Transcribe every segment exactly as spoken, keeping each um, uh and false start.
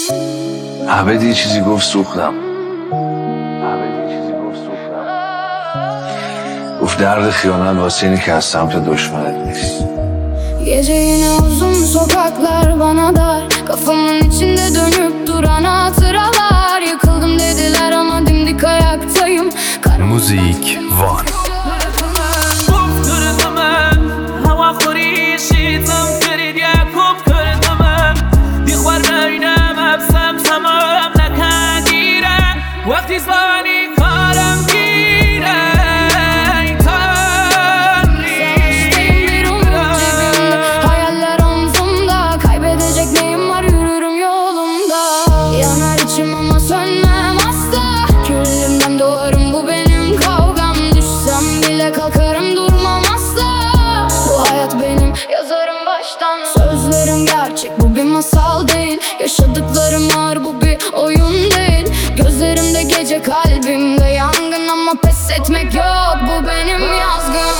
عبد یه چیزی گفت سوختم عبد یه چیزی گفت سوختم گفت درد خیانت واسه اینه که از سمت دشمنت نیست. Gece yine uzun sokaklar bana dar, kafamın içinde dönüp duran hatıralar. Yıkıldım dediler ama dimdik ayaktayım. موزیک وان. Sözlerim gerçek, bu bir masal değil. Yaşadıklarım ağır, bu bir oyun değil. Gözlerimde gece, kalbimde yangın, ama pes etmek yok, bu benim yazgım.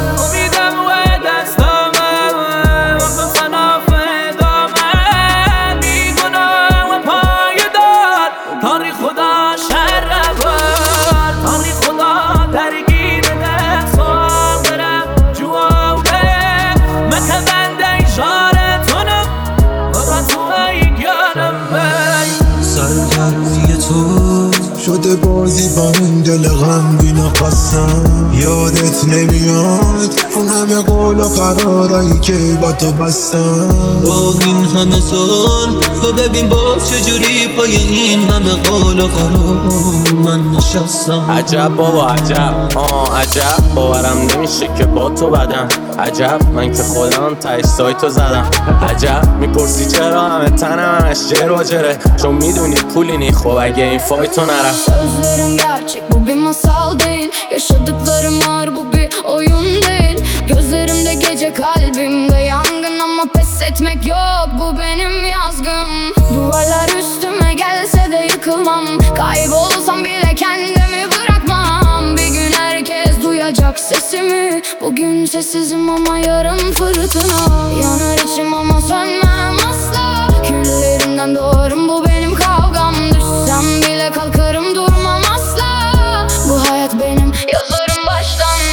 سرگرمی تو شده بازی با این دل غمگین قسم. یادت نمیاد اون همه قول و قرارایی که با تو بستم. با این همه سال تو ببین باز چجوری پای این همه قول و قرار من نشستم. عجب بابا عجب، آه عجب باورم نمیشه که با تو بدم. عجب من که خودم تایش سایتو زدم. عجب میپرسی چرا همه تنم همش جر و جره، چون میدونی پولی نی. خب اگه این فایتو نرم. Sözlerim gerçek, bu bir masal değil. Yaşadıklarım ağır, bu bir oyun değil. Gözlerimde gece, kalbimde yangın, ama pes etmek yok, bu benim yazgım. Duvarlar üstüme gelse de yıkılmam. Kaybolsam bile kendimi bırakmam. Bir gün herkes duyacak sesimi. Bugün sessizim ama yarın fırtına. Yanar içim ama sönmem asla. Küllerimden doğarım, bu benim kavgam. Düşsem bile kalkarım, durmam asla. Bu hayat benim, yazarım baştan.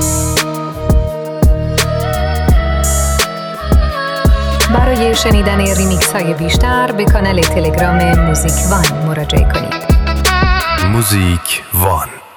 برای شنیدن ریمیکس های بیشتر به کانال تلگرام موزیک وان مراجعه کنید. موزیک وان.